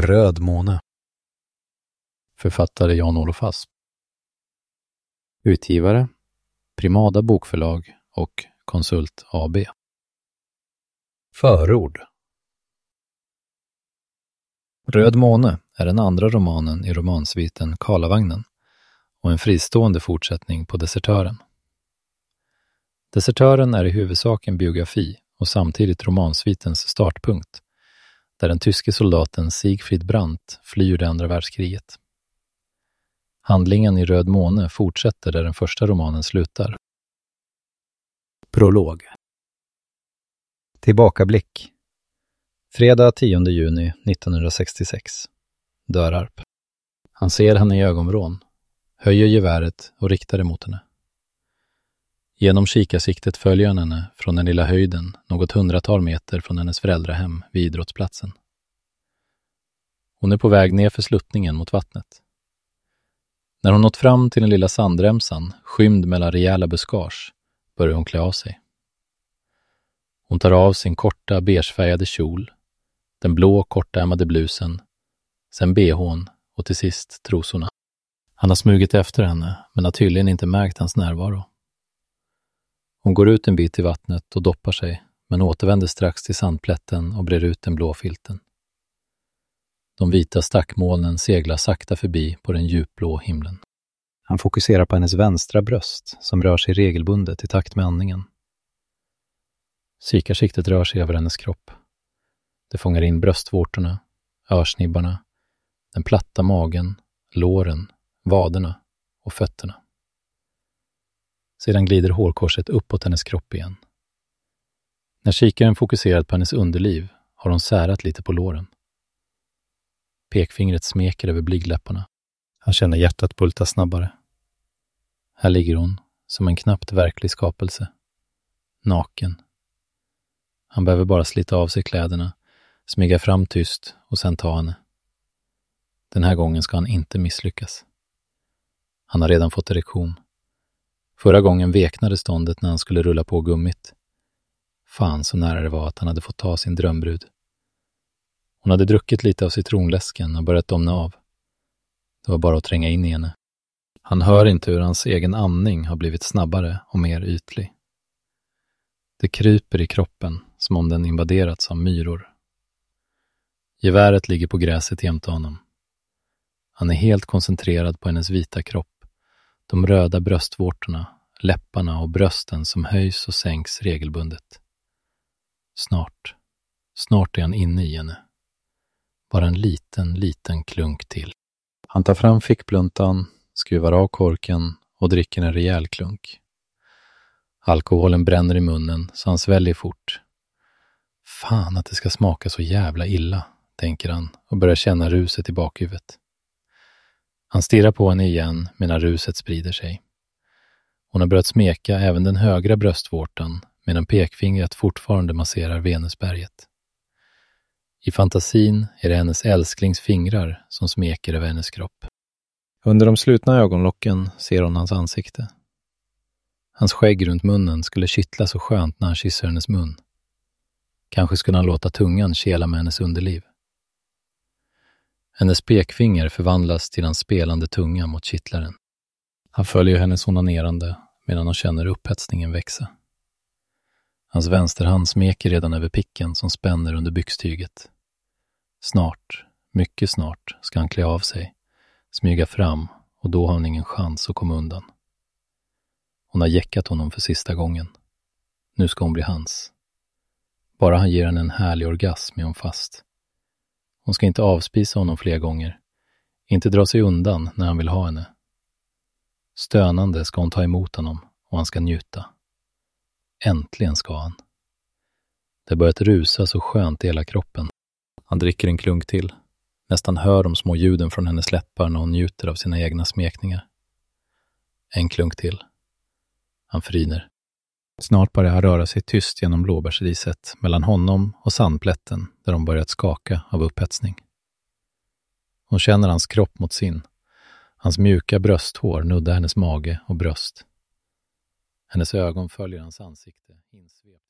Röd måne. Författare Jan-Olof Asp. Utgivare Primada Bokförlag och Konsult AB. Förord. Röd måne är den andra romanen i romansviten Karlavagnen och en fristående fortsättning på Desertören. Desertören är i huvudsak en biografi och samtidigt romansvitens startpunkt, där den tyske soldaten Siegfried Brandt flyr det andra världskriget. Handlingen i Röd måne fortsätter där den första romanen slutar. Prolog. Tillbakablick. Fredag 10 juni 1966. Dörarp. Han ser henne i ögonvrån, höjer geväret och riktar det mot henne. Genom kikarsiktet följer han henne från den lilla höjden något 100-tal meter från hennes föräldrahem vid idrottsplatsen. Hon är på väg ner för sluttningen mot vattnet. När hon nått fram till den lilla sandremsan, skymd mellan rejäla buskage, börjar hon klä av sig. Hon tar av sin korta beigefärgade kjol, den blå kortärmade blusen, sen bhn och till sist trosorna. Han har smugit efter henne, men har tydligen inte märkt hans närvaro. Hon går ut en bit i vattnet och doppar sig, men återvänder strax till sandplätten och brer ut den blå filten. De vita stackmolnen seglar sakta förbi på den djupblå himlen. Han fokuserar på hennes vänstra bröst som rör sig regelbundet i takt med andningen. Kikarsiktet rör sig över hennes kropp. Det fångar in bröstvårtorna, örsnibbarna, den platta magen, låren, vaderna och fötterna. Sedan glider hårkorset uppåt hennes kropp igen. När kikaren fokuserat på hennes underliv har hon särat lite på låren. Pekfingret smeker över blygdläpparna. Han känner hjärtat bulta snabbare. Här ligger hon, som en knappt verklig skapelse. Naken. Han behöver bara slita av sig kläderna, smyga fram tyst och sen ta henne. Den här gången ska han inte misslyckas. Han har redan fått erektion. Förra gången veknade ståndet när han skulle rulla på gummit. Fan så nära det var att han hade fått ta sin drömbrud. Hon hade druckit lite av citronläsken och börjat domna av. Det var bara att tränga in i henne. Han hör inte hur hans egen andning har blivit snabbare och mer ytlig. Det kryper i kroppen som om den invaderats av myror. Geväret ligger på gräset jämte honom. Han är helt koncentrerad på hennes vita kropp. De röda bröstvårtorna, läpparna och brösten som höjs och sänks regelbundet. Snart är han inne i henne. Bara en liten klunk till. Han tar fram fickpluntan, skruvar av korken och dricker en rejäl klunk. Alkoholen bränner i munnen så han sväljer fort. Fan att det ska smaka så jävla illa, tänker han och börjar känna ruset i bakhuvudet. Han stirrar på henne igen medan ruset sprider sig. Hon har börjat smeka även den högra bröstvårtan medan pekfingret fortfarande masserar Venusberget. I fantasin är det hennes älsklings fingrar som smeker över hennes kropp. Under de slutna ögonlocken ser hon hans ansikte. Hans skägg runt munnen skulle kittla så skönt när han kysser hennes mun. Kanske skulle han låta tungan kela med hennes underliv. Hennes pekfinger förvandlas till en spelande tunga mot kittlaren. Han följer hennes onanerande medan han känner upphetsningen växa. Hans vänsterhand smeker redan över picken som spänner under byxtyget. Snart, mycket snart, ska han klä av sig, smyga fram och då har han ingen chans att komma undan. Hon har jäckat honom för sista gången. Nu ska hon bli hans. Bara han ger henne en härlig orgasm är hon fast. Hon ska inte avspisa honom fler gånger. Inte dra sig undan när han vill ha henne. Stönande ska hon ta emot honom och han ska njuta. Äntligen ska han. Det börjat rusa så skönt i hela kroppen. Han dricker en klunk till. Nästan hör de små ljuden från hennes läppar när hon njuter av sina egna smekningar. En klunk till. Han fryner. Snart börjar han röra sig tyst genom blåbärsriset mellan honom och sandplätten där de börjat skaka av upphetsning. Hon känner hans kropp mot sin. Hans mjuka brösthår nuddar hennes mage och bröst. Hennes ögon följer hans ansikte insvept.